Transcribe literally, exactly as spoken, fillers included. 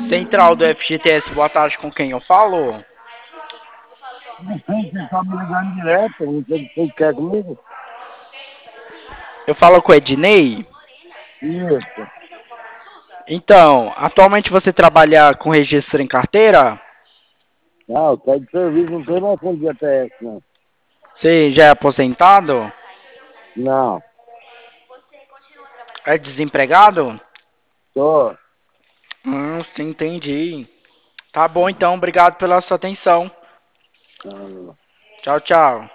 Central do F G T S, boa tarde, com quem eu falo? Não sei, você está me ligando direto, não sei o que você quer comigo. Eu falo com o Ednei. Isso. Então, atualmente você trabalha com registro em carteira? Não, eu quero de serviço, não tem mais fundo de A T S, não. Você já é aposentado? Não, É desempregado? tô. Hum, sim, entendi. Tá bom então, obrigado pela sua atenção. Não, não. Tchau, tchau.